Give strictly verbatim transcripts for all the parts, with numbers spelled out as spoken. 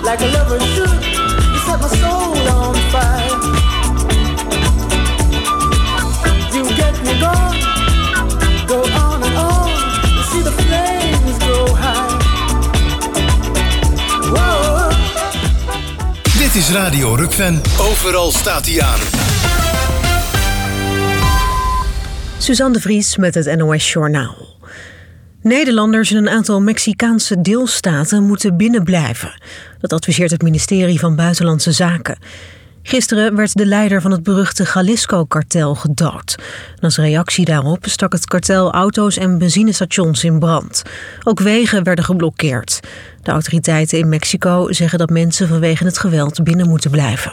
like a lover should. You set my soul on fire. You get me gone, go on and on. You see the flames go high. Whoa. Dit is Radio Rukven. Overal staat hij aan. Suzanne de Vries met het N O S Journaal. Nederlanders in een aantal Mexicaanse deelstaten moeten binnenblijven. Dat adviseert het ministerie van Buitenlandse Zaken. Gisteren werd de leider van het beruchte Jalisco-kartel gedood. En als reactie daarop stak het kartel auto's en benzinestations in brand. Ook wegen werden geblokkeerd. De autoriteiten in Mexico zeggen dat mensen vanwege het geweld binnen moeten blijven.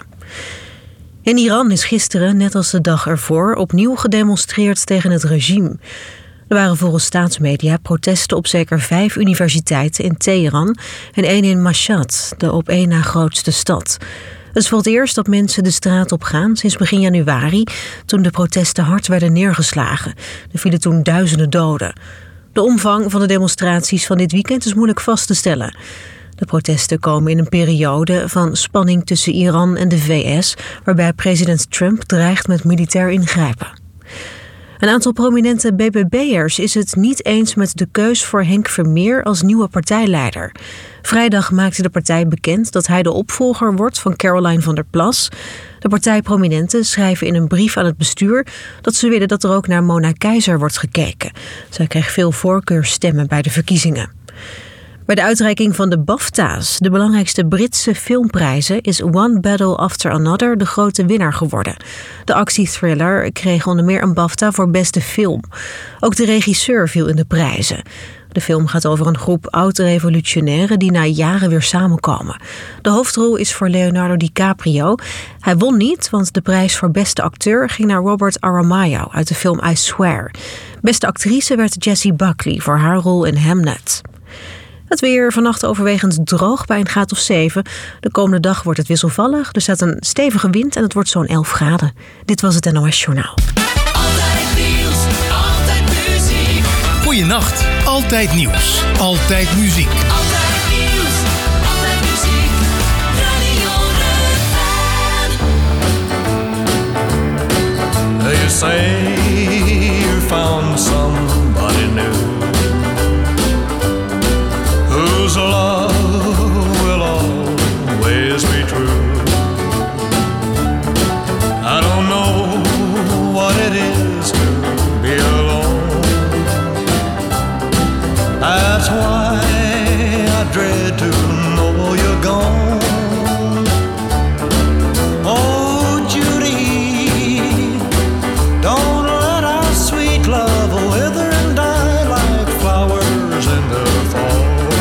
In Iran is gisteren, net als de dag ervoor, opnieuw gedemonstreerd tegen het regime. Er waren volgens staatsmedia protesten op zeker vijf universiteiten in Teheran en één in Mashhad, de op één na grootste stad. Het is voor het eerst dat mensen de straat op gaan sinds begin januari, toen de protesten hard werden neergeslagen. Er vielen toen duizenden doden. De omvang van de demonstraties van dit weekend is moeilijk vast te stellen. De protesten komen in een periode van spanning tussen Iran en de V S, waarbij president Trump dreigt met militair ingrijpen. Een aantal prominente B B B'ers is het niet eens met de keus voor Henk Vermeer als nieuwe partijleider. Vrijdag maakte de partij bekend dat hij de opvolger wordt van Caroline van der Plas. De partijprominenten schrijven in een brief aan het bestuur dat ze willen dat er ook naar Mona Keizer wordt gekeken. Zij kreeg veel voorkeurstemmen bij de verkiezingen. Bij de uitreiking van de BAFTA's, de belangrijkste Britse filmprijzen, is One Battle After Another de grote winnaar geworden. De actiethriller kreeg onder meer een BAFTA voor beste film. Ook de regisseur viel in de prijzen. De film gaat over een groep oud-revolutionairen die na jaren weer samenkomen. De hoofdrol is voor Leonardo DiCaprio. Hij won niet, want de prijs voor beste acteur ging naar Robert Aramayo uit de film I Swear. Beste actrice werd Jessie Buckley voor haar rol in Hamnet. Het weer vannacht overwegend droog bij een graad of zeven. De komende dag wordt het wisselvallig. Er staat een stevige wind en het wordt zo'n elf graden. Dit was het N O S Journaal. Altijd nieuws, altijd muziek. Goeienacht, altijd nieuws, altijd muziek. Altijd nieuws, altijd muziek. Radio Rukven. You say you found somebody new whose love will always be true. I don't know what it is to be alone. That's why I dread to know you're gone. Oh, Judy, don't let our sweet love wither and die like flowers in the fall.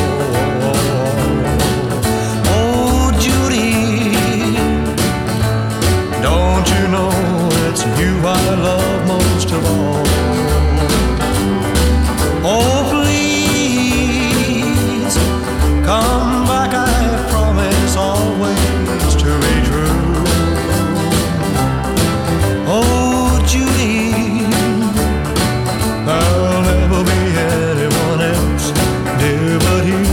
I love most of all. Oh, please come back. I promise always to be true. Oh, Judy, there'll never be anyone else, dear, but you.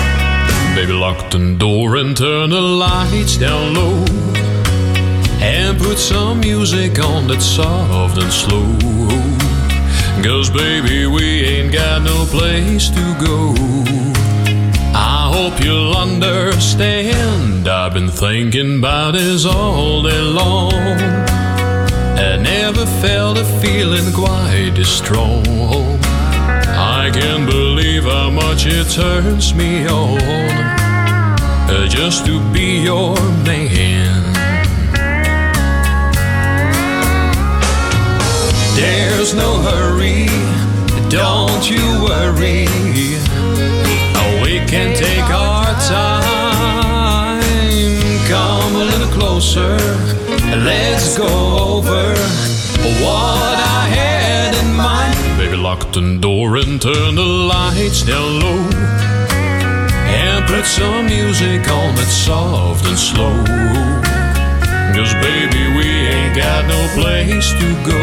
Lock the door and turn the lights down low, and And put some music on that's soft and slow. 'Cause baby, we ain't got no place to go. I hope you'll understand. I've been thinking about this all day long. I never felt a feeling quite this strong. I can't believe how much it turns me on, uh, just to be your man. There's no hurry, don't you worry. Oh, we can take our time. Come a little closer, let's go over what I had in mind. Baby, lock the door and turn the lights down low. And put some music on that's soft and slow. 'Cause baby, we ain't got no place to go.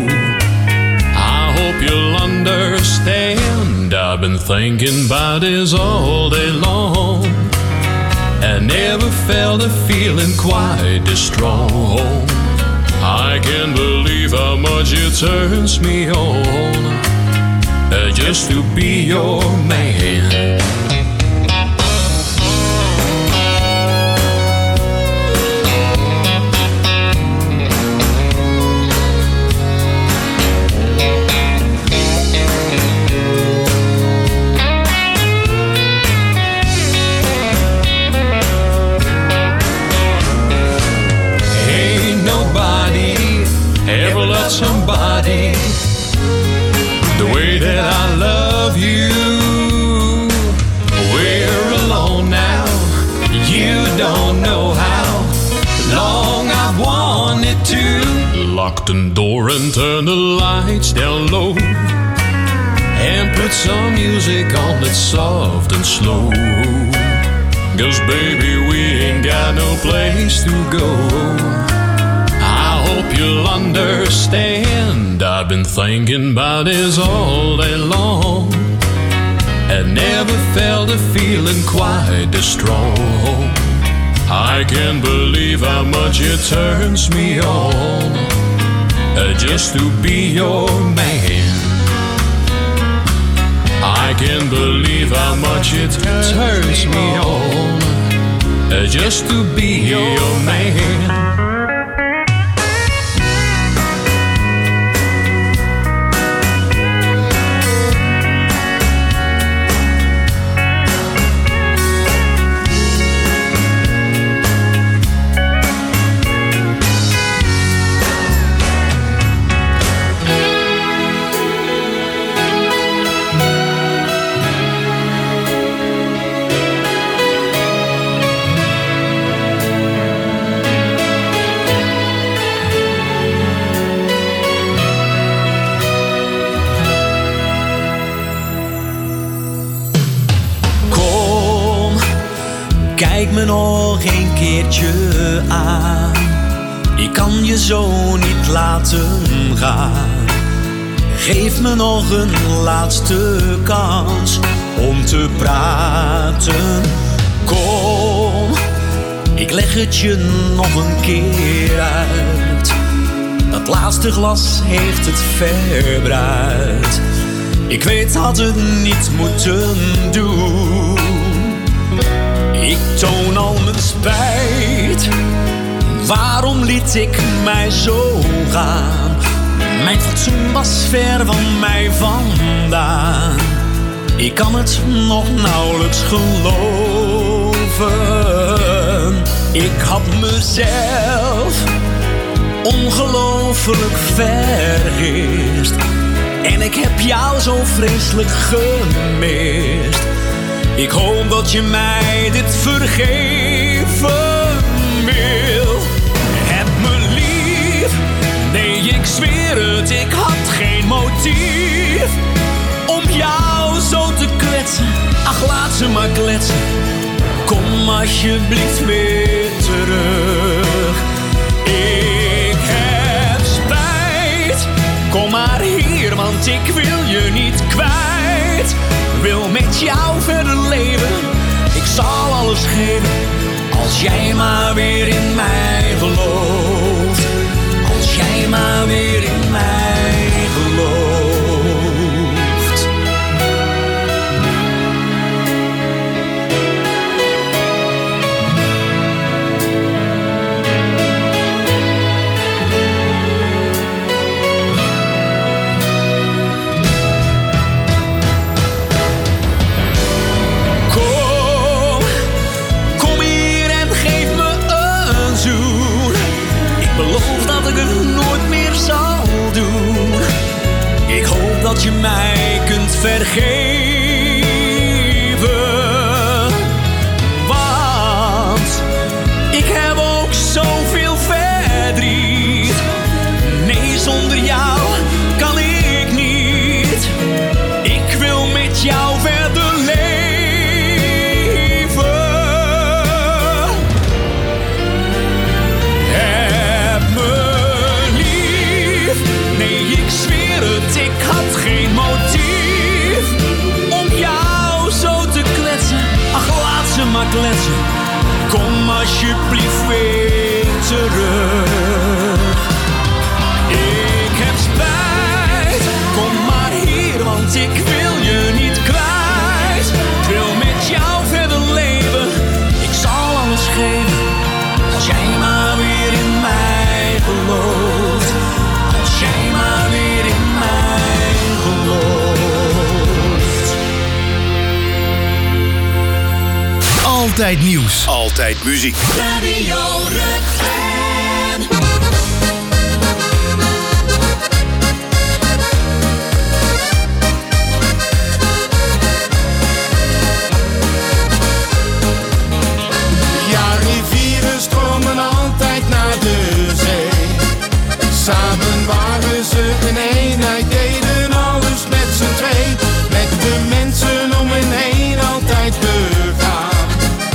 I hope you'll understand. I've been thinking about this all day long. I never felt a feeling quite this strong. I can't believe how much it turns me on, uh, just to be your man. Somebody the way that I love you. We're alone now. You don't know how long I've wanted to. Lock the door and turn the lights down low. And put some music on that's soft and slow. 'Cause baby, we ain't got no place to go. Hope you'll understand. I've been thinking about this all day long. I never felt a feeling quite this strong. I can't believe how much it turns me on, uh, just to be your man. I can't believe how much it turns me on, uh, just to be your man. Kijk me nog een keertje aan. Ik kan je zo niet laten gaan. Geef me nog een laatste kans om te praten. Kom, ik leg het je nog een keer uit. Dat laatste glas heeft het verbruikt. Ik weet dat het niet moeten doen. Ik toon al mijn spijt. Waarom liet ik mij zo gaan? Mijn fatsoen was ver van mij vandaan. Ik kan het nog nauwelijks geloven. Ik had mezelf ongelooflijk vergist. En ik heb jou zo vreselijk gemist. Ik hoop dat je mij dit vergeven wil. Heb me lief, nee ik zweer het, ik had geen motief om jou zo te kwetsen. Ach laat ze maar kletsen, kom alsjeblieft weer terug. Ik heb spijt, kom maar hier want ik wil je niet kwijt. Wil met jou verder leven, ik zal alles geven als jij maar weer in mij gelooft. dat ik het nooit meer zal doen. Ik hoop dat je mij kunt vergeven, want ik heb ook zoveel verdriet. Nee, zonder jou kan ik niet. Ik wil met jou verder leven. Heb me lief. Nee, ik zweer het, ik had geen motief om jou zo te kletsen. Ach, laat ze maar kletsen. Kom alsjeblieft weer terug. Ik heb spijt, kom maar hier, want ik wil je niet kwijt. Ik wil met jou verder leven, ik zal alles geven. Als jij maar weer in mij gelooft. Als jij maar weer in mij gelooft. Altijd nieuws. Altijd muziek. Radio Rukven. Samen waren ze een eenheid, deden alles met z'n twee. Met de mensen om hen heen altijd begaan.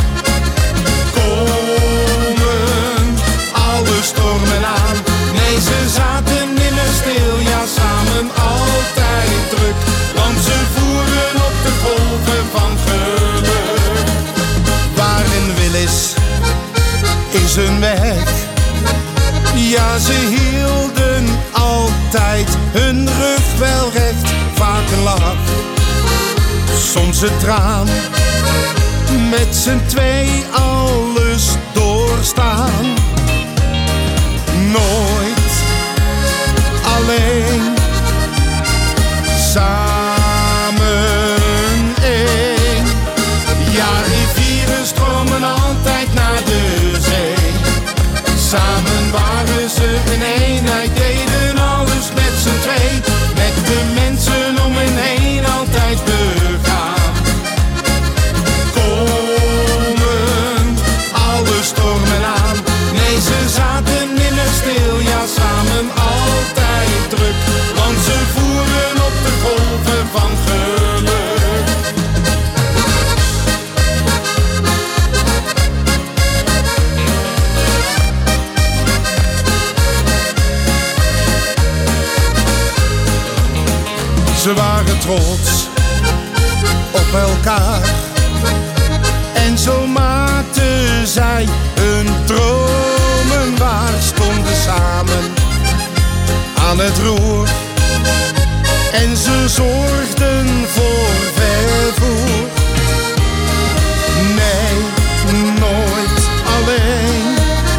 Komen alle stormen aan. Nee, ze zaten nimmer stil, ja samen altijd druk. Want ze voeren op de golven van geluk. Waar een wil is, is een weg. Ja, ze hielden altijd hun rug wel recht. Vaak een lach, soms een traan. Met z'n twee alles doorstaan. Nooit alleen, samen één. Ja, rivieren stromen altijd naar de zee. Samen waren ze een eenheid, deden alles met z'n twee. Met de mensen om hen heen altijd begaan. Komen alle stormen aan. Nee, ze zaten nimmer stil, ja samen altijd druk. Want ze voeren op de golven van geluk. Ze waren trots op elkaar. En zo maakten zij hun dromen waar. Stonden samen aan het roer. En ze zorgden voor vervoer. Nee, nooit alleen.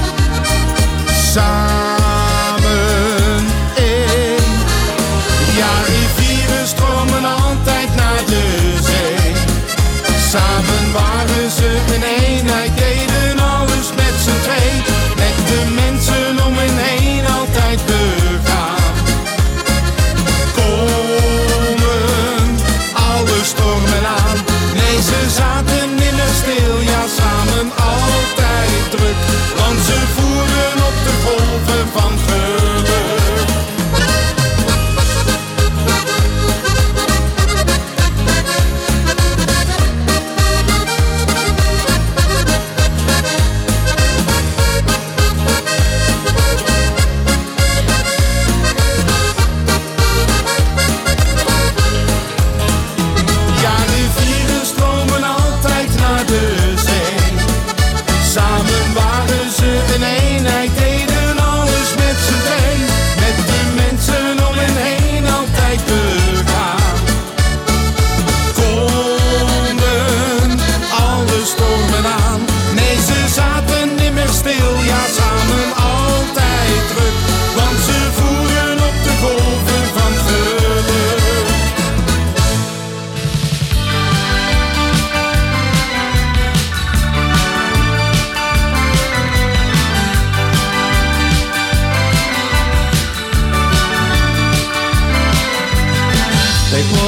Samen één. Ja, rivieren stromen altijd naar de zee. Samen waren ze een eenheid, deden alles met z'n twee. Met de mensen om hen heen altijd begaan. Komen alle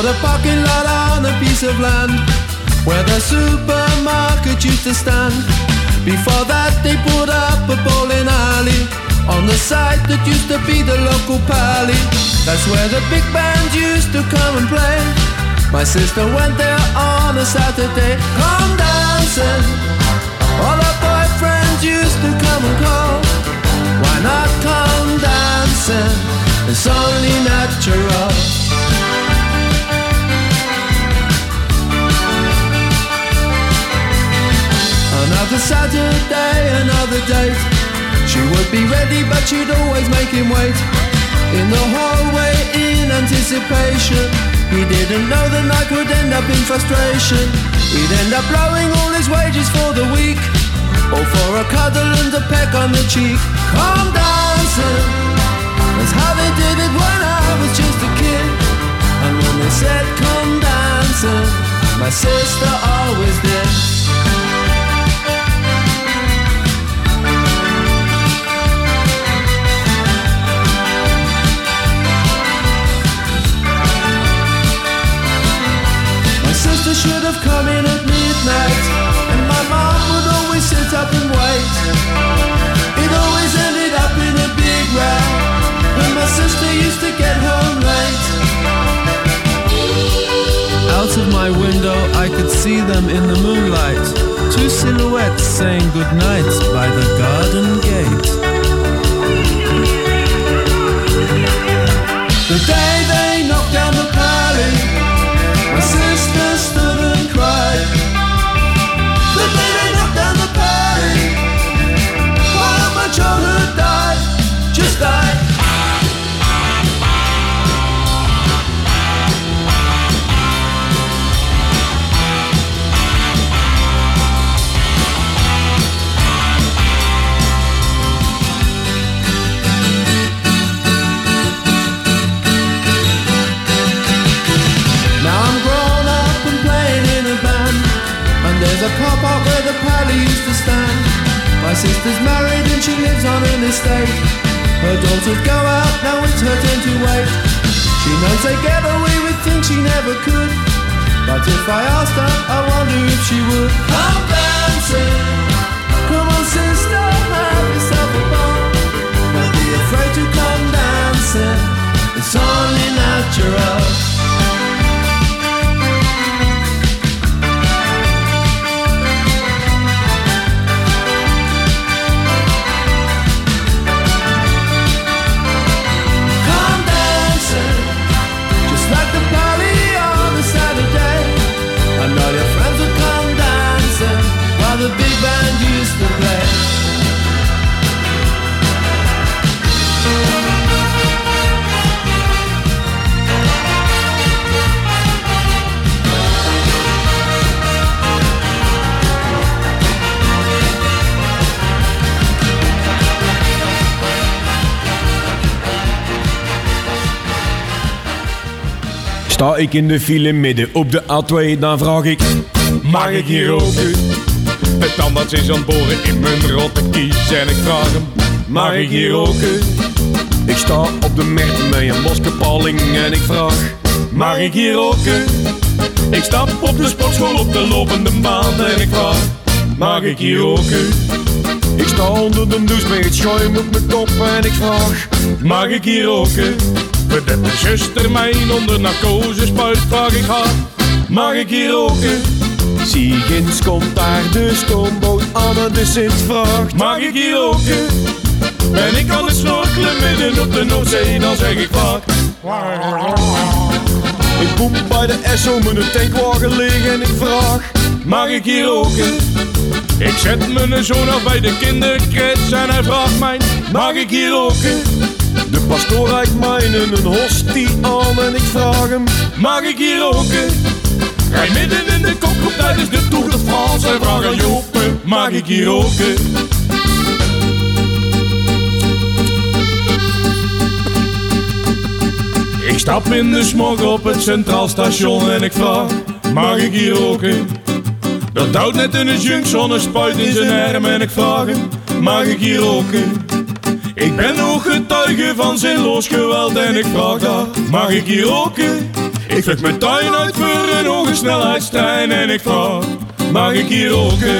bought a parking lot on a piece of land where the supermarket used to stand. Before that they put up a bowling alley on the site that used to be the local pally. That's where the big band used to come and play. My sister went there on a Saturday. Come dancing, all her boyfriends used to come and call. Why not come dancing? It's only natural. Another Saturday, another date. She would be ready, but she'd always make him wait in the hallway in anticipation. He didn't know the night would end up in frustration. He'd end up blowing all his wages for the week, or for a cuddle and a peck on the cheek. Come dancing, that's how they did it when I was just a kid. And when they said come dancing, my sister always did. Sister should have come in at midnight, and my mom would always sit up and wait. It always ended up in a big row, and my sister used to get home late. Out of my window I could see them in the moonlight, two silhouettes saying goodnight by the garden gate. The day they knocked down the pally, my sister stood and cried. The day they knocked down the party, while my childhood died, just died. There's a car park where the pally used to stand. My sister's married and she lives on an estate. Her daughters go out, now it's her turn to wait. She knows they get away with things she never could, but if I asked her, I wonder if she would. Come dancing, come on sister, have yourself a ball. Don't be afraid to come dancing, it's only natural. The big band used to play. Sta ik in de file midden op de A twee, dan vraag ik: mag ik hier roken? De tandarts is aan het boren in mijn rotte kies en ik vraag hem: mag ik hier roken? Ik sta op de markt met een moskepaling en ik vraag: mag ik hier roken? Ik stap op de sportschool op de lopende baan en ik vraag: mag ik hier roken? Ik sta onder de douche met het schuim op mijn kop en ik vraag: mag ik hier roken? Voordat mijn zuster mij onder narcose spuit, vraag ik haar: mag ik hier roken? Ziegins komt daar de stoomboot aan en de Sint vraagt: mag ik hier roken? Ben ik aan het snorkelen midden op de Noordzee, dan zeg ik vaak: ik kom bij de Esso met een tankwagen liggen en ik vraag: mag ik hier roken? Ik zet mijn zoon af bij de kinderkrets en hij vraagt mij: mag ik hier roken? De pastoor reikt mij een hostie aan en ik vraag hem: mag ik hier roken? Rij midden in de kopgroep tijdens de Tour de France en vraag aan Joppe: mag ik hier roken? Ik stap in de smog op het Centraal Station en ik vraag: mag ik hier roken? Dat houdt net in een junction een spuit in zijn arm en ik vraag hem: mag ik hier roken? Ik ben ook getuige van zinloos geweld en ik vraag daar: mag ik hier roken? Ik vlug mijn tuin uit voor een hoge snelheidstrein en ik vraag, mag ik hier roken?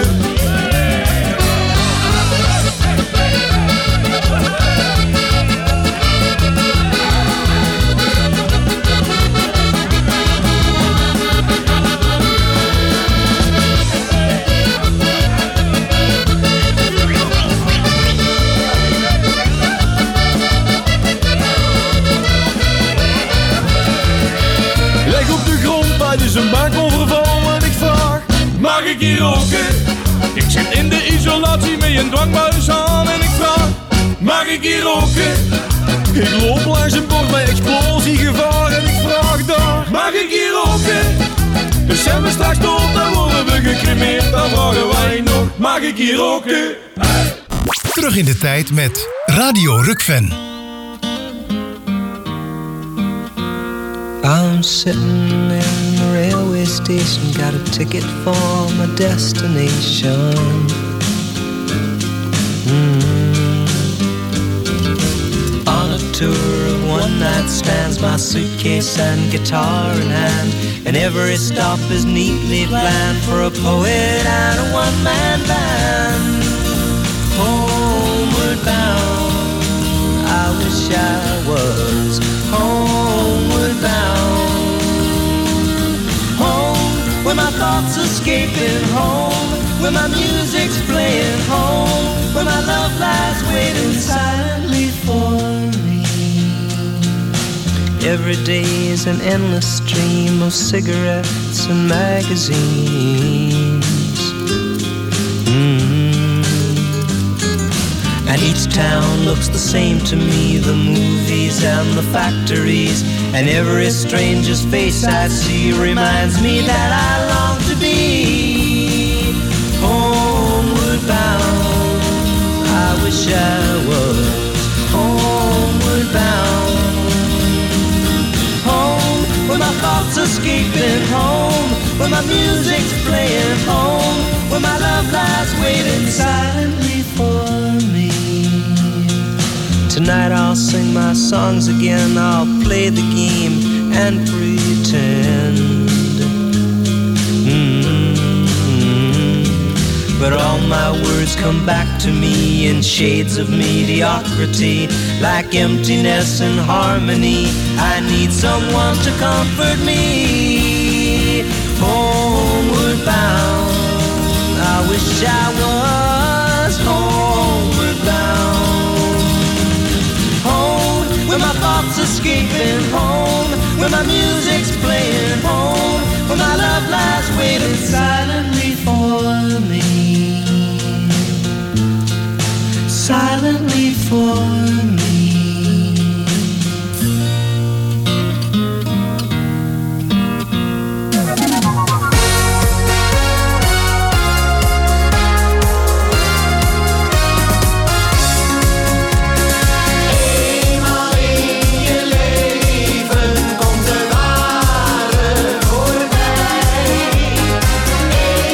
Dus een bank overval en ik vraag, mag ik hier roken? Ik zit in de isolatie met een dwangbuis aan en ik vraag, mag ik hier roken? Ik loop langs een bord met explosiegevaar en ik vraag daar, mag ik hier roken? Dus zijn we straks dood, dan worden we gecremeerd, dan vragen wij nog, mag ik hier roken? Terug in de tijd met Radio Rukven. I'm sitting in the railway station, got a ticket for my destination. Mm. On a tour of one night stands, my suitcase and guitar in hand, and every stop is neatly planned for a poet and a one-man band. Homeward bound, I wish I was homeward bound. Home, where my thoughts escaping. Home, where my music's playing. Home, where my love lies waiting silently for me. Every day is an endless stream of cigarettes and magazines. And each town looks the same to me, the movies and the factories, and every stranger's face I see reminds me that I long to be homeward bound. I wish I was homeward bound. Home, where my thoughts escaping. Home, where my music's playing. Home, where my love lies waiting silently for me. Tonight I'll sing my songs again, I'll play the game and pretend. Mm-hmm. But all my words come back to me in shades of mediocrity, like emptiness and harmony. I need someone to comfort me. Homeward bound, I wish I was homeward bound. Where my thoughts escaping. Home, where my music's playing. Home, where my love lies waiting silently for me. Silently for me. Eenmaal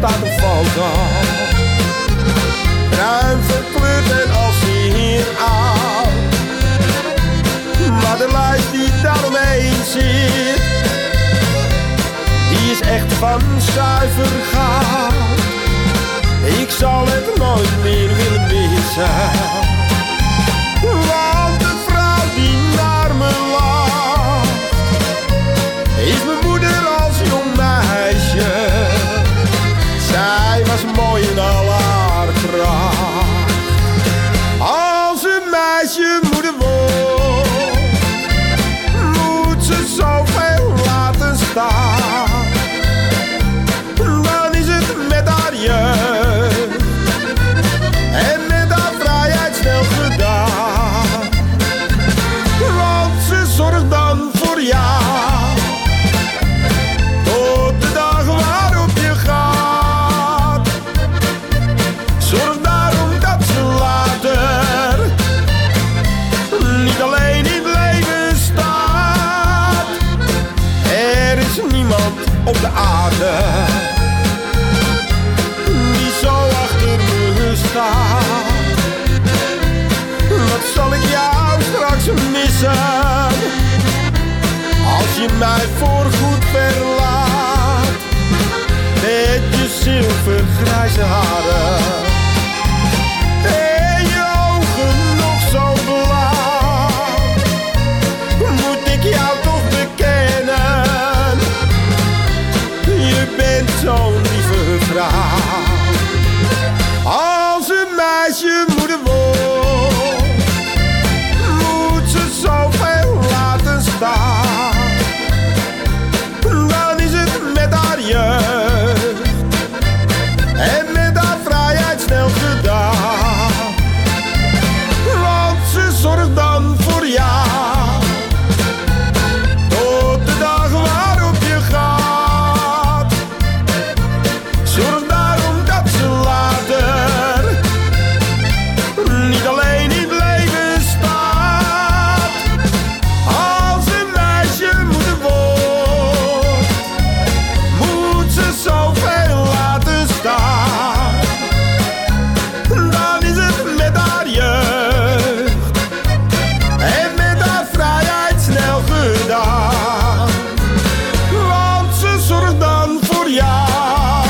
staat een foto. Ruim verkleurd en als hij hier aan. Maar de lijst die daaromheen zit, die is echt van zuiver goud. Ik zal het nooit meer willen missen. Want de vrouw die naar me lacht, is mijn moeder als jong meisje. Zij was mooi in al haar kracht. Als een meisje moeder wordt, moet ze zoveel laten staan. Dan is het met haar jeugd en met haar vrijheid snel gedaan. Want ze zorgt dan voor jou tot de dag waarop je gaat. Zorg daarom dat ze later niet alleen in het leven staat. Er is niemand op de aarde die zo achter me staat. Wat zal ik jou straks missen als je mij voorgoed verlaat? Met je zilvergrijze haren en je ogen nog zo blauw, moet ik jou toch bekennen, je bent zo'n lieve vrouw. Als een meisje moeder wordt, moet ze zoveel laten staan. Dan is het met haar jeugd en met haar vrijheid snel gedaan. Want ze zorgt dan voor jou tot de dag waarop je gaat. Zorg daarom dat ze later niet alleen in het leven staat. Als een meisje moeder wordt, moet ze zoveel laten staan. Dan is het met haar jeugd en met haar vrijheid snel gedaan. Want ze zorgt dan voor jou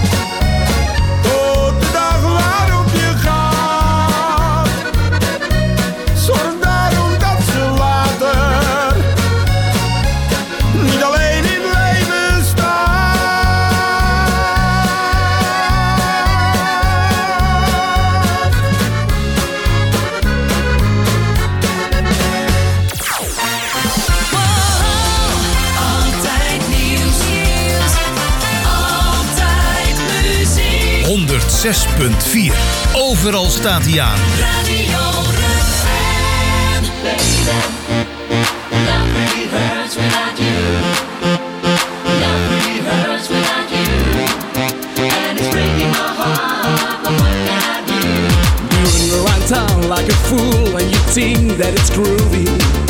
tot de dag waarop je gaat. Zorg daarom dat ze later niet alleen in het leven staat. Altijd nieuws, altijd muziek. honderdzes punt vier. Overal staat hij aan. Radio Rukven. Love really hurts without you. Love really hurts without you. And it's breaking my heart, but what can I do? Doing around town like a fool and you think that it's groovy.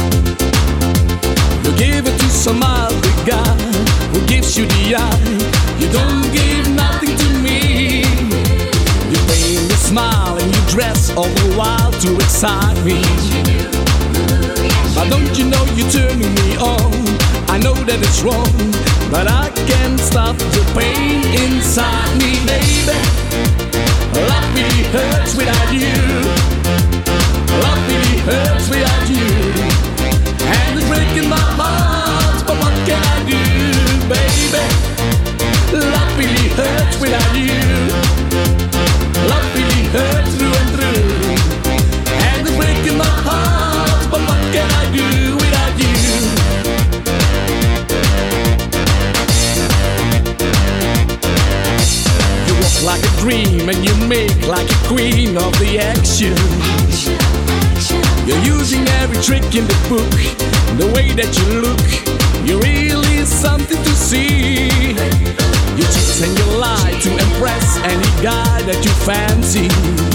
You give it to some other guy who gives you the eye. You don't give nothing to me. You paint a smile and you dress all the while to excite me. But don't you know you're turning me on? I know that it's wrong, but I can't stop the pain inside me, baby. Love really hurts without you. Love really hurts without you. And it's breaking my heart, but what can I do, baby? Love really hurts without you. Love really hurts through and through. And it's breaking my heart, but what can I do without you? You walk like a dream and you make like a queen of the action. You're using every trick in the book. The way that you look, you're really something to see. You cheat and you lie to impress any guy that you fancy.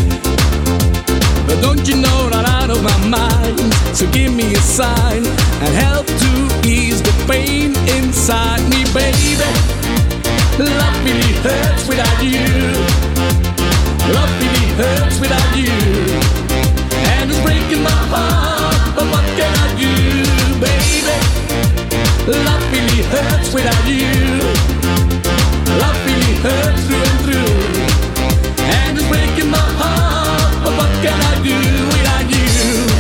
But don't you know that out of my mind? So give me a sign and help to ease the pain inside me, baby. Love really hurts without you. Love really hurts without you. And it's breaking my heart, but what can I do, baby? Love really hurts without you. Love really hurts through and through. And it's breaking my heart, but what can I do without you?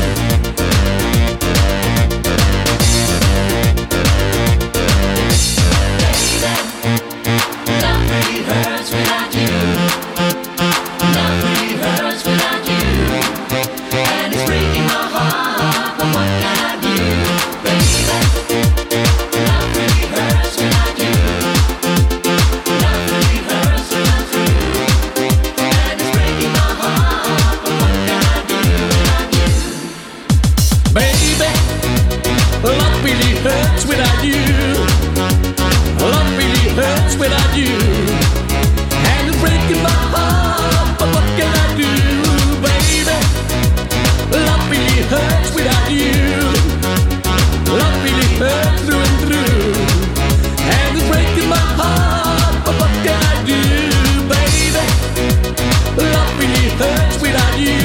Love really hurts without you. Love really hurts without you. And it's breaking my heart, but what can I do, baby? Love really hurts without you. Love really hurts without you. And it's breaking my heart, but what can I do without you? Baby, love really hurts without you. Love really hurts without you. And it's breaking my heart, but what can I do, baby? Love really hurts without you. Love really hurts through and through. And it's breaking my heart, but what can I do, baby? Love really hurts without you.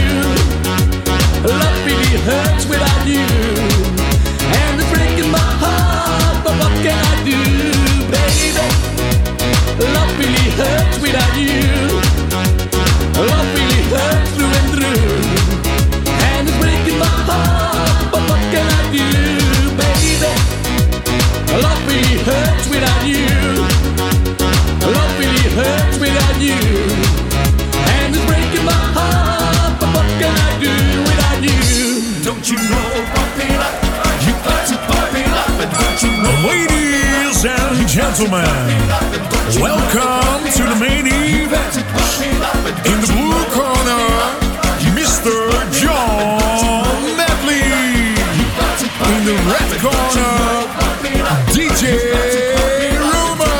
Love really hurts without you. And it's breaking my heart, but what can I do, baby? Love really hurts without you. Love really hurts through and through. And it's breaking my heart, but what can I do, baby? Love really hurts without you. Love really hurts without you. And it's breaking my heart, but what can I do without you? Don't you know, pump it up. You got to pump it up. And don't you know, Ladies and gentlemen, welcome to the main event. In the blue corner, Mister John Medley. In the red corner, D J Rumor.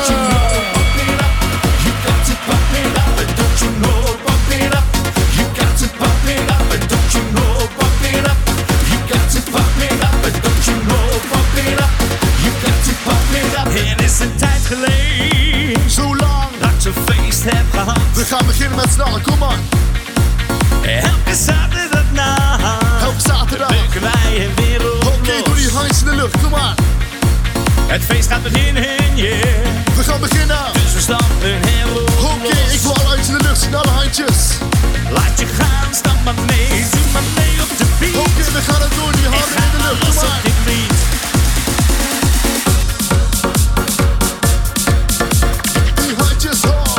you got to pump it up. And don't you know, pump it up. You got to pump it up. And don't you know, pump it up. You got to pump it up. And don't you know, pump it up. You got to pump it up. Het is een tijd geleden, Zo lang, dat je feest hebt gehad. we gaan beginnen met snallen, kom maar. Elke zaterdagnacht Elke zaterdag. beuken wij een wereld Oké, doe die los. handjes in de lucht, kom maar. Het feest gaat beginnen, yeah. We gaan beginnen. Dus we stampen heel Oké, ik wil alle handjes in de lucht zien, alle handjes. Laat je gaan, stap maar mee, doe maar mee op de beat. Oké, we gaan het doen, die Ik handen ga in de maar lucht, kom los op maar. dit lied. Die handjes hoog.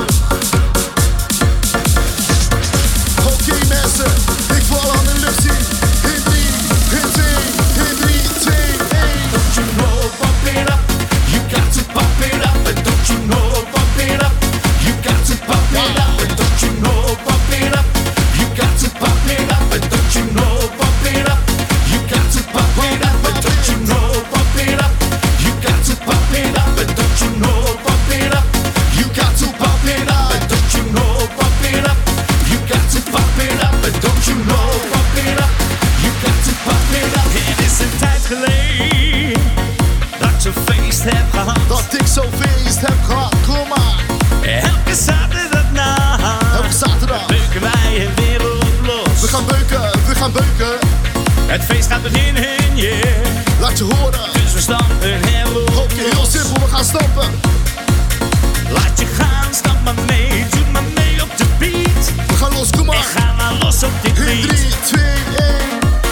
Oké mensen, ik wil alle handen in de lucht zien. In drie, in twee, in drie, twee, één. Don't you know, pump it up. You got to pump it up. And don't you know, pump it up. You got to pump it up. And don't you know, pump it up. You got to pump it up. And don't you know, pump it up. You got to pump it up. And don't you know, pump it up. You got to pump it up. And don't you know, pump it up. You got to pump it up. And don't you know, pump it up. You got to pump it up. And don't you know, pump it up. You got to pump it up. Het is een tijd geleden dat je feest hebt gehad. Dat ik zo feest heb gehad, kom maar. Elke zaterdagnacht Elke zaterdag. beuken wij een wereld los. We gaan beuken, we gaan beuken. Het feest gaat beginnen, yeah. Laat je horen. Dus we stampen heel Oké, heel simpel, we gaan stampen. Laat je gaan, stap maar mee, doe maar mee op de beat. We gaan los, kom maar. Ik ga maar los op dit In lied. drie, twee, één.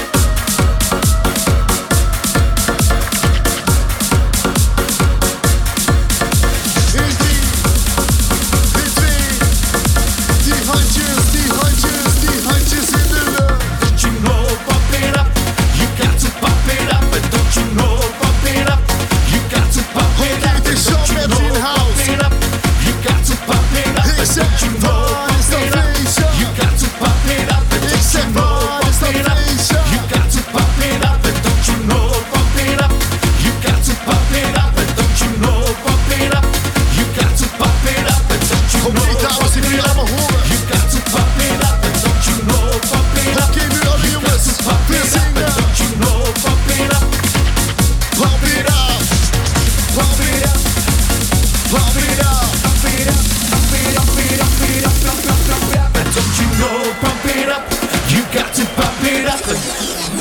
In drie, in twee. Die handjes, die handjes, die handjes in de lucht. Don't you know, pump it up. You got to pump it up. And don't you know, pump it up. You got to pump it Oké, up. het is John Medley in house. Pump it up. You got to pump it up. Ik And zeg, don't you know, waar is pump dat it up. feestje? You got to pump it up. And Ik don't zeg, you know, waar is pump dat it up. feestje? You got to pump it up. And don't you know, pump it up. You got to pump it up. And don't you know, pump it up. You got to pump it up. And don't you know, Oké, dames, ik wil jullie allemaal horen. You got to pump it up. And don't you know, pump it up. Oké, nu alle jongens, Pump weer it up. zingen. And don't you know, pump it up. Pump it up, pump it up, pump it up, Pump it up, pump it up, pump it up, pump it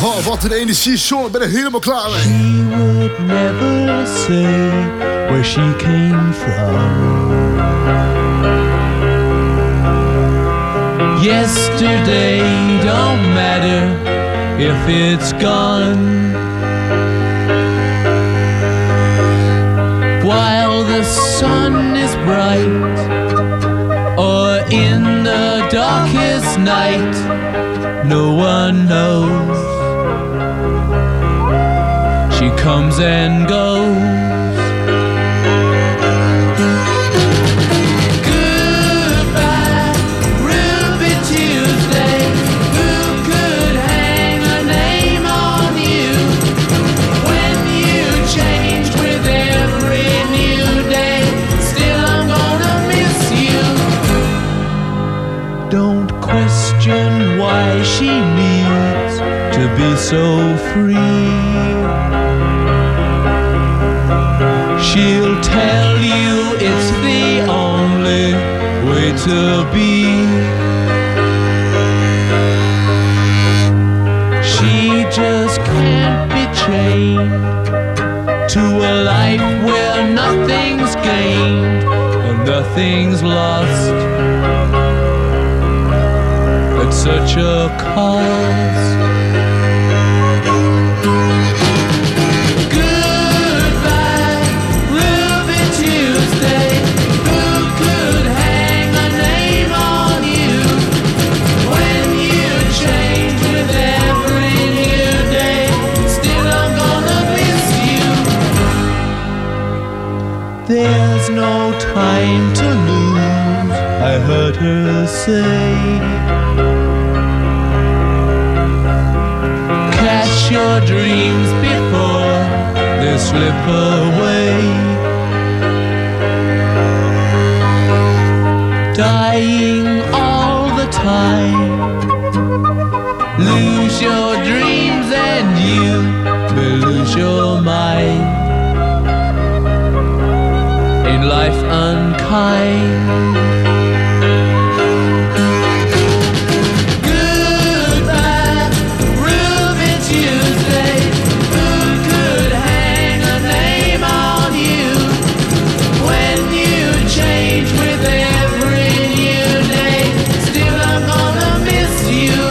Oh, wat een energie, John. Ik ben er helemaal klaar mee. She would never say where she came from. Yesterday don't matter if it's gone. While the sun is bright, or in the darkest night, no one knows. She comes and goes. Goodbye, Ruby Tuesday. Who could hang a name on you when you changed with every new day? Still I'm gonna miss you. Don't question why she needs to be so free. She'll tell you it's the only way to be. She just can't be chained to a life where nothing's gained and nothing's lost at such a cost. There's no time to lose, I heard her say. Catch your dreams before they slip away. Dying all the time. Lose your dreams and you may lose your mind. In life unkind. Goodbye, Ruby Tuesday. Who could hang a name on you when you change with every new day? Still I'm gonna miss you.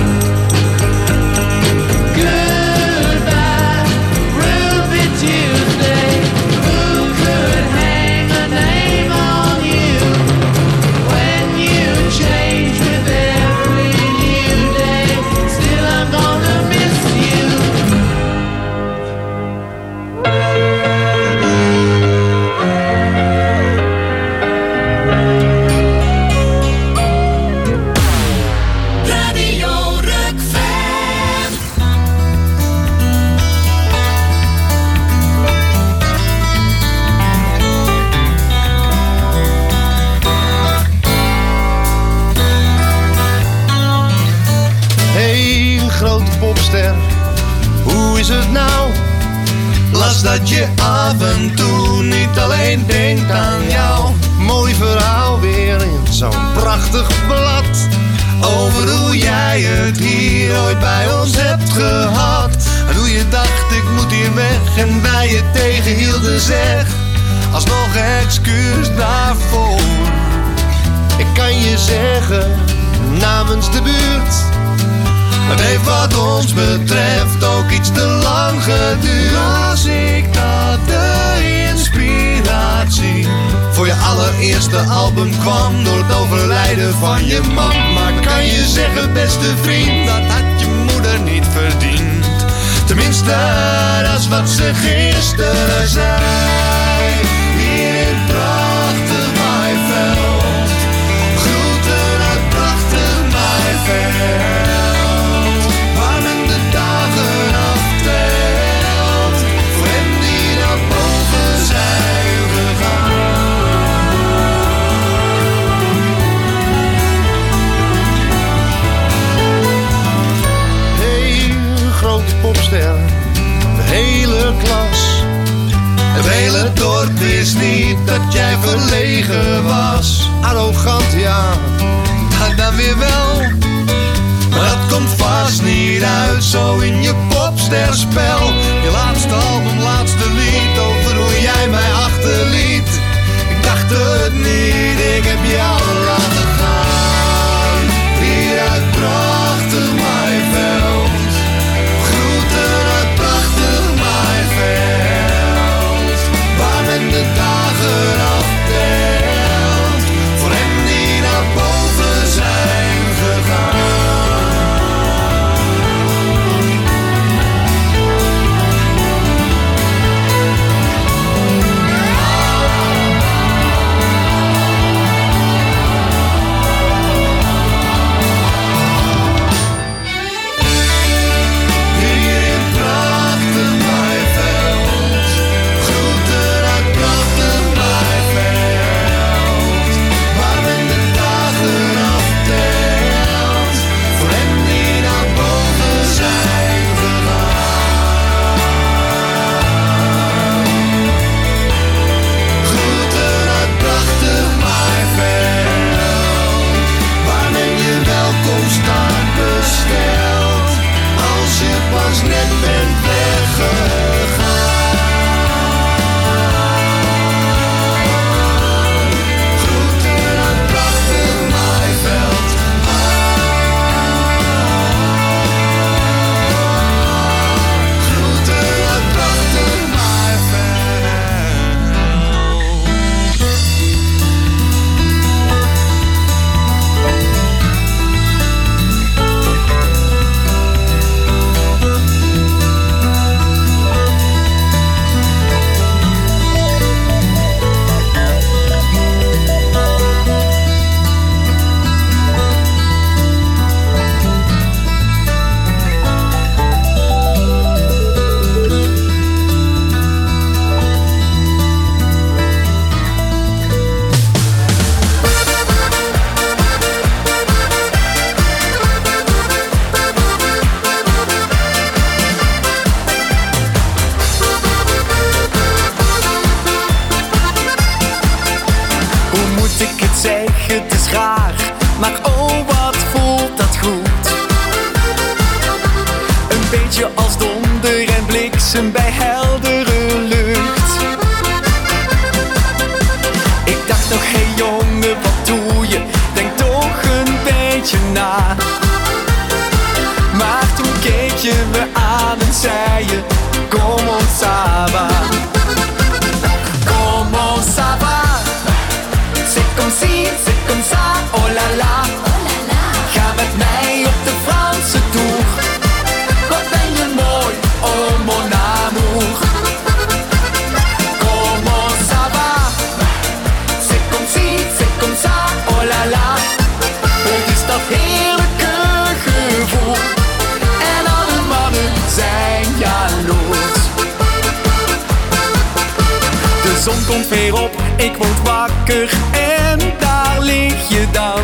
Goodbye, Ruby Tuesday. Who could hang a name on you when you change with every new day? Still I'm gonna miss you. Radio Rukven. Hey, grote popster, hoe is het nou? Las dat je af en toe niet alleen denkt aan jou. Mooi verhaal weer in zo'n prachtig blad. Over hoe jij het hier ooit bij ons hebt gehad. En hoe je dacht ik moet hier weg en wij je tegenhielden zeg. Alsnog excuus daarvoor. Ik kan je zeggen, namens de buurt. Het heeft wat ons betreft ook iets te lang geduurd. Als ik dat de inspiratie voor je allereerste album kwam door het overlijden van je mam. Maar kan je zeggen, beste vriend, dat had je moeder niet verdiend. Tenminste, dat is wat ze gisteren zei. Hier in prachtig Maaiveld, groeten uit prachtig Maaiveld. Waar men de dagen aftelt, voor hen die naar boven zijn gegaan. Hey, grote popster, de hele klas. Het hele dorp wist niet dat jij verlegen was. Arrogant, ja, maar dan weer wel. Maar dat komt vast niet uit, zo in je popsterspel. Je laatste album, laatste lied, over hoe jij mij achterliet. Ik dacht het niet, ik heb jou laten gaan. Hier uit prachtig Maaiveld, groeten uit prachtig Maaiveld. Waar men de dagen aftelt, voor hen die naar boven zijn gegaan. Pas net bent weggegaan. Groeten uit prachtig Maaiveld. Groeten uit prachtig het is raar, maar oh wat voelt dat goed. Een beetje als donder en bliksem bij heldere lucht. Ik dacht nog, hé hey jongen, wat doe je? Denk toch een beetje na. Maar toen keek je me aan en zei je, como ça va? Como ça va? C'est comme si, c'est comme ça, oh la la. Ga met mij op de Franse tour. Wat ben je mooi, oh mon amour. Como ça va? C'est comme si, c'est comme ça, oh la la. Het is dat heerlijke gevoel. En alle mannen zijn jaloers. De zon komt weer op, ik word wakker en daar lig je dan.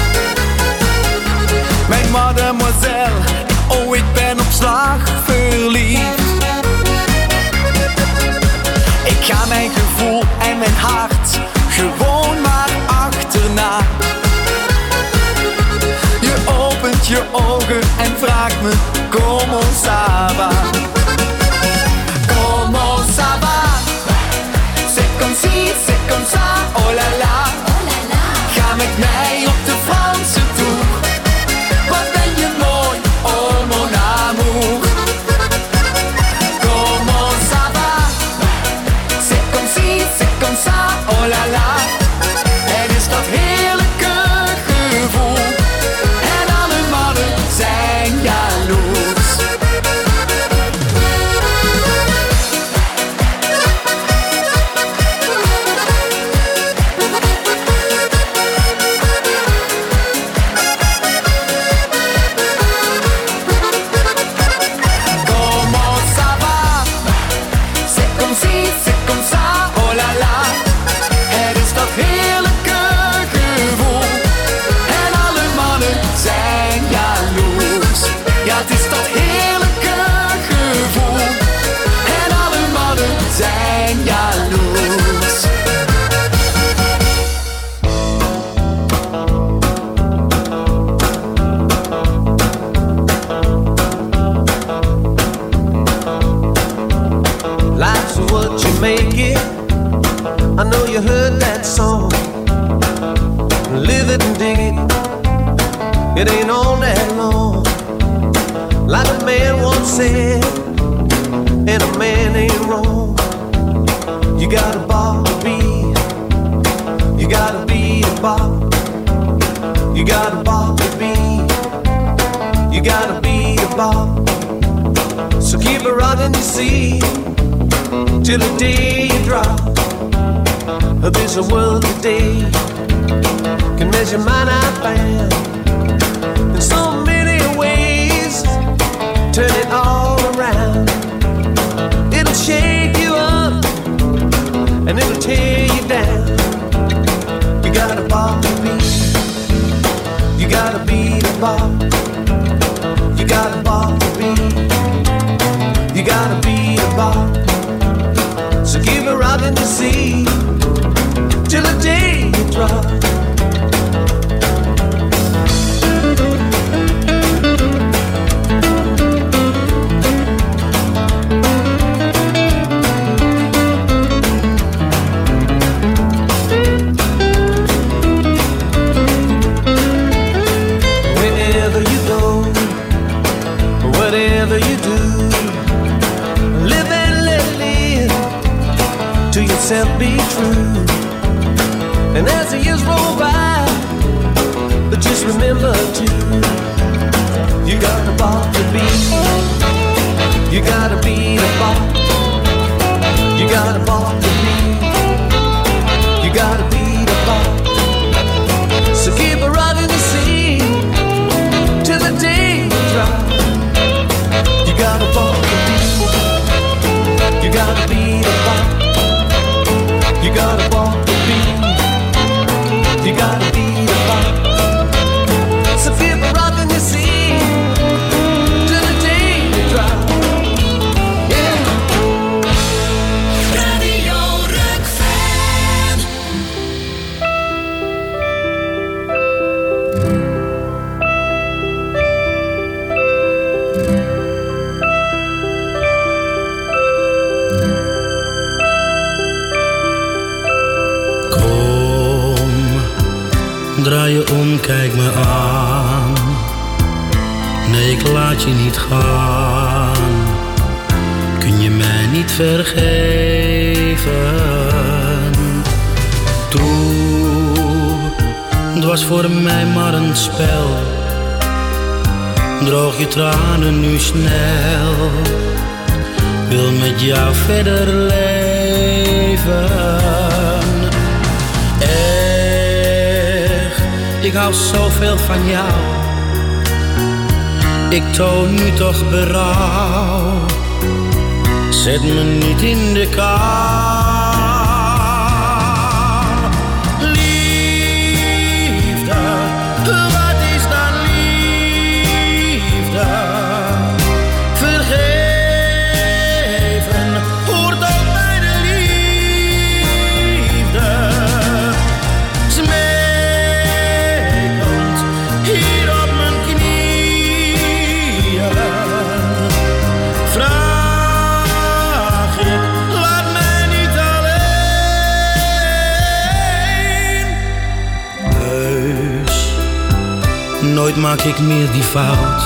Mijn mademoiselle, oh ik ben op slag verliefd. Ik ga mijn gevoel en mijn hart gewoon maar achterna. Je opent je ogen en vraagt me, como ça va? Como ça va? C'est comme si, c'est comme ça, oh la la. Ga met mij op de Franse tour. Wat ben je mooi, oh mon amour. Como ça va? C'est comme si, c'est comme ça, oh la la. Het is dat heerlijke gevoel. En alle mannen zijn jaloers. Het is heard that song. Live it and dig it. It ain't all that long. Like a man once said, and a man ain't wrong. You gotta bar to be. You gotta be a bar. You gotta bar to be. You gotta be a bar. So keep it rockin', you see, till the day you drop. There's a world today can measure mine I find in so many ways. Turn it all around. It'll shake you up and it'll tear you down. You gotta bar to be. You gotta be the bar. You gotta bar to be. You gotta be the bar. So keep it rockin', you see, till the day you drop. Wherever you go, whatever you do, live and let live, to yourself be true. And as the years roll by, but just remember to, you got the bar to be. You gotta be the bar. You got a bar to be. You gotta be the bar. So keep it rockin' the sea till the day you drop. You got a bar to be. You gotta be the bar. You got a bar to be. You gotta be the bar. So keep it rockin' the sea till the day you drop. Yeah. Radio Rock-fan. Draai je om, kijk me aan. Nee, ik laat je niet gaan. Kun je mij niet vergeven? Toe, het was voor mij maar een spel. Droog je tranen nu snel. Wil met jou verder leven. Ik hou zoveel van jou. Ik toon nu toch berouw. Zet me niet in de kou. Liefde, wat is dan liefde? Vergeven hoort ook bij de liefde. Nooit maak ik meer die fout.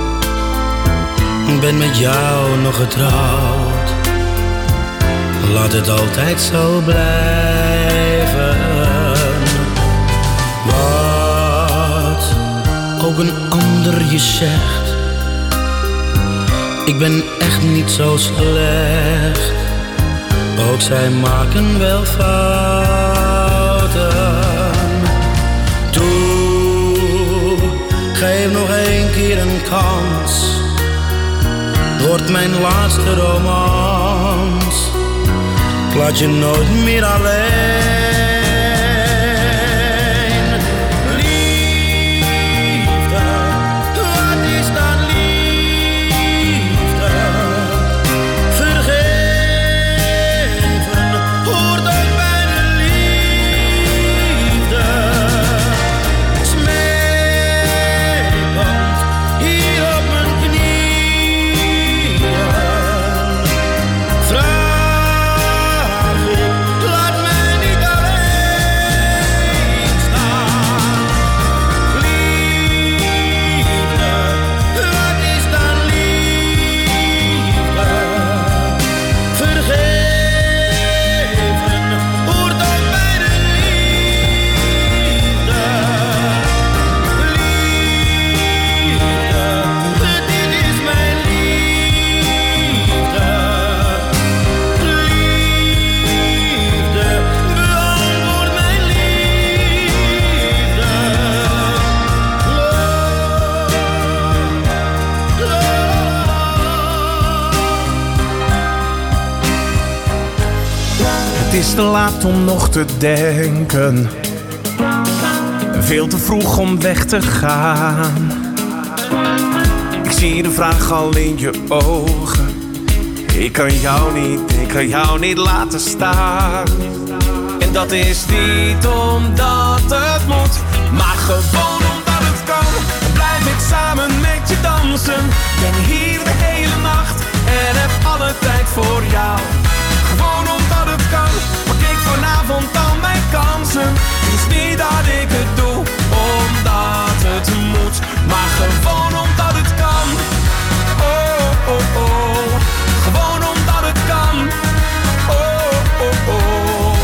Ik ben met jou nog getrouwd. Laat het altijd zo blijven. Wat ook een ander je zegt, ik ben echt niet zo slecht. Ook zij maken wel fouten. Geef nog één keer een kans. Wordt mijn laatste romans. Ik laat je nooit meer alleen. Liefde, wat is dan liefde? Vergeven hoort ook bij de liefde. Vraag ik, laat mij niet te laat om nog te denken. Veel te vroeg om weg te gaan. Ik zie de vraag al in je ogen. Ik kan jou niet, ik kan jou niet laten staan. En dat is niet omdat het moet, maar gewoon omdat het kan. Dan blijf ik samen met je dansen. Ben hier de hele nacht en heb alle tijd voor jou. Gewoon omdat het kan, pak ik vanavond al mijn kansen. Het is niet dat ik het doe, omdat het moet, maar gewoon omdat het kan. Oh, oh, oh, gewoon omdat het kan. Oh, oh, oh.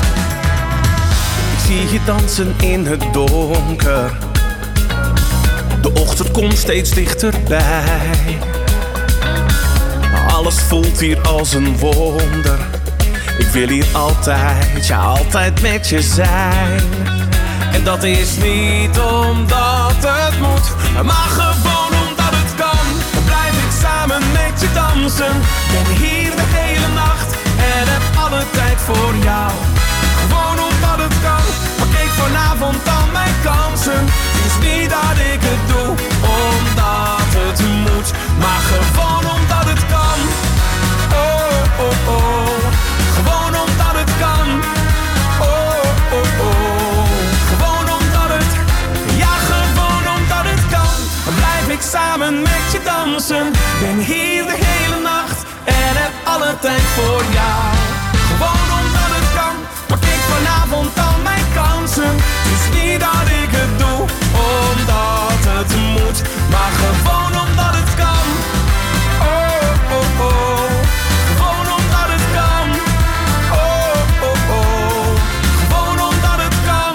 Ik zie je dansen in het donker. De ochtend komt steeds dichterbij. Alles voelt hier als een wonder. Ik wil hier altijd, ja altijd met je zijn. En dat is niet omdat het moet, maar gewoon omdat het kan. Dan blijf ik samen met je dansen. Ben hier de hele nacht en heb alle tijd voor jou. Gewoon omdat het kan, pak ik vanavond al mijn kansen. Het is niet dat ik het doe, omdat het moet, maar gewoon omdat het kan. Oh, oh, oh, gewoon omdat het kan. Oh, oh, oh, gewoon omdat het, ja gewoon omdat het kan. Dan blijf ik samen met je dansen. Ben hier de hele nacht en heb alle tijd voor jou. Gewoon omdat het kan, pak ik vanavond al mijn kansen. Het is niet dat ik het doe, omdat het moet, maar gewoon omdat het kan. Oh, oh, oh, gewoon omdat het kan. Oh, oh, oh, gewoon omdat het kan.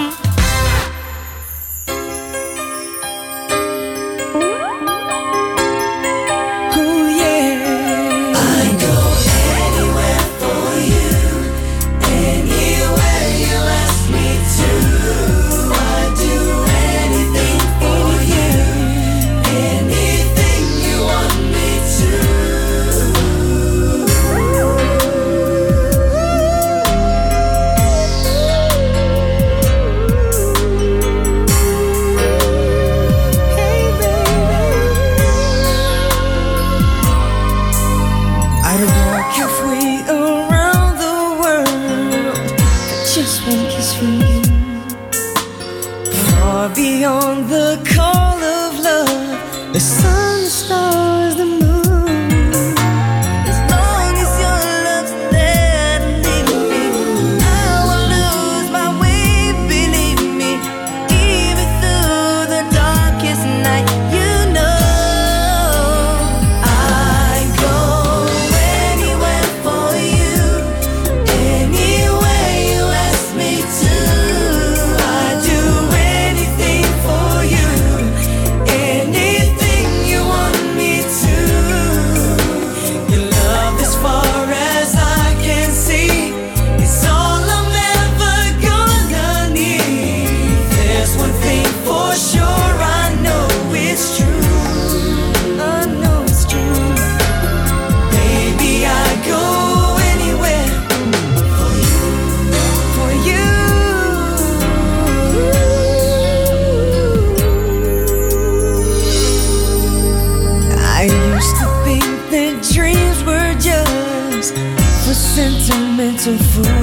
Oh yeah, I go anywhere for you, anywhere you ask me to. I do anything for you, anything you want me to. I'd walk halfway around the world for just one kiss from you. Far beyond the call of love, the sun, the stars, the moon. As long as your love's there to lead me, I won't lose my way, believe me. Even through the darkest night, you know I go anywhere for you, anywhere you ask me to. I do anything for you, anything you want me to. Your love, as far as I can see, is all I'm ever gonna need. There's one thing for sure, I know it's true. I know it's true. Baby, I go anywhere for you, for you. I used to think that dreams were just for sentimental fools.